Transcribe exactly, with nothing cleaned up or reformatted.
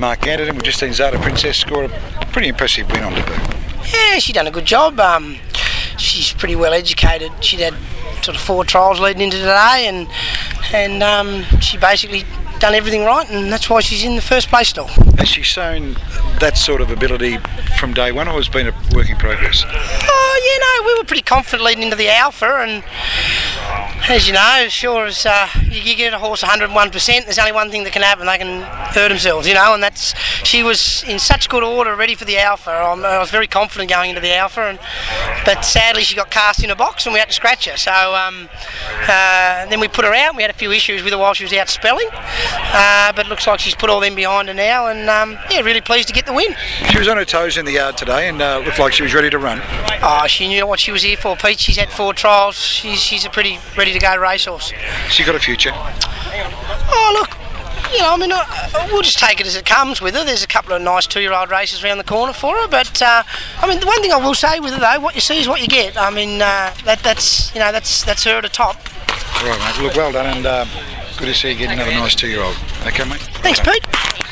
Mark Anderton. We've just seen Zara Princess score a pretty impressive win on debut. Yeah, she done a good job. Um, she's pretty well educated. She'd had sort of four trials leading into today, and and um, she basically done everything right, and that's why she's in the first place still. Has she shown that sort of ability from day one, or has it been a work in progress? Oh, yeah, no, we were pretty confident leading into the Alpha, and as you know, sure as uh, you, you get a horse one hundred one percent, there's only one thing that can happen, they can hurt themselves, you know, and that's, she was in such good order ready for the Alpha. I'm, I was very confident going into the Alpha, and but sadly she got cast in a box and we had to scratch her, so um, uh, then we put her out, and we had a few issues with her while she was out spelling, uh, but it looks like she's put all them behind her now, and um, yeah, really pleased to get the win. She was on her toes in the yard today and uh, looked like she was ready to run. Oh, she knew what she was here for, Pete. She's had four trials. She's, she's a pretty ready to go racehorse. She got a future. Oh, look, you know, I mean, uh, we'll just take it as it comes with her. There's a couple of nice two-year-old races around the corner for her, but uh, I mean, the one thing I will say with her though, what you see is what you get. I mean, uh, that that's you know, that's that's her at the top. All right, mate. Look, well done, and uh, good to see you getting another nice two-year-old. Okay, mate. Thanks, Pete.